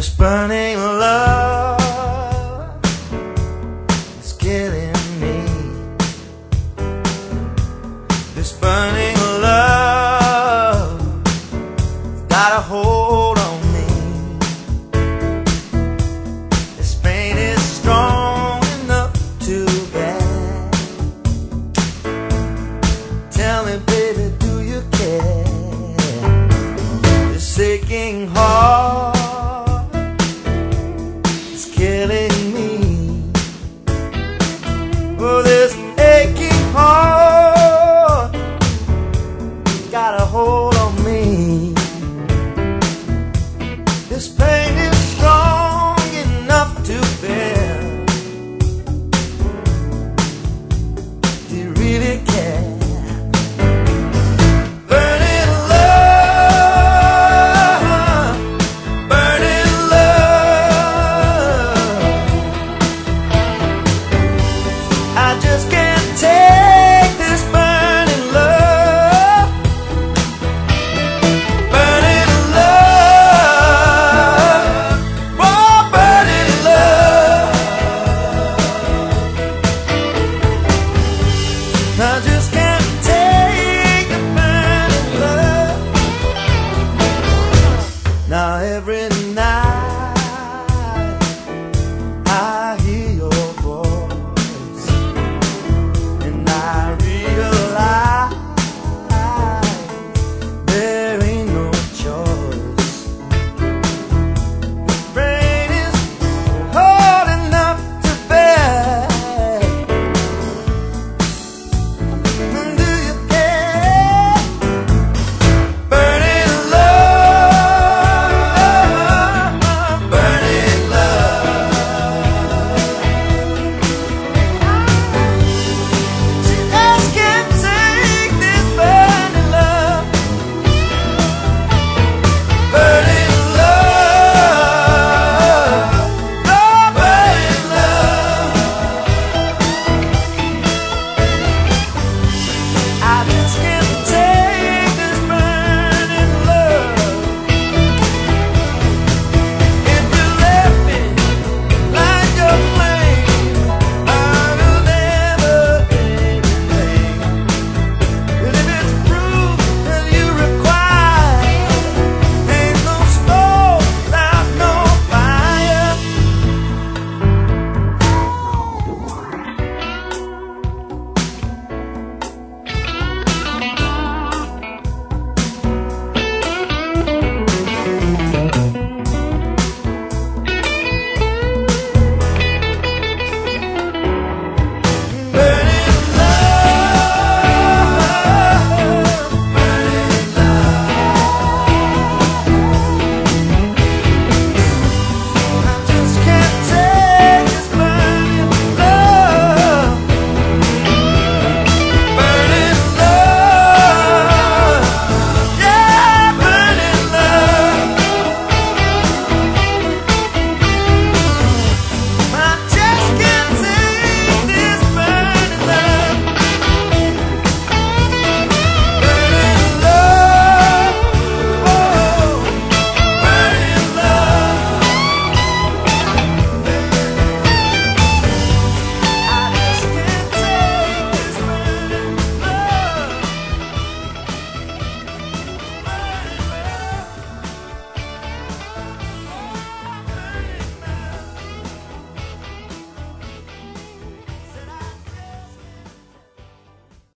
This burning love is killing me. This burning love got a hold on me. This pain is strong enough to bear. Tell me, baby, do you care? This aching heart is killing me. Oh, this aching heart got a hold on me. This pain is strong enough to bear. Do you really care? Burning love, burning love. I just can't take this burning love. Burning love, oh, burning love. I just can't take the burning love. Now every night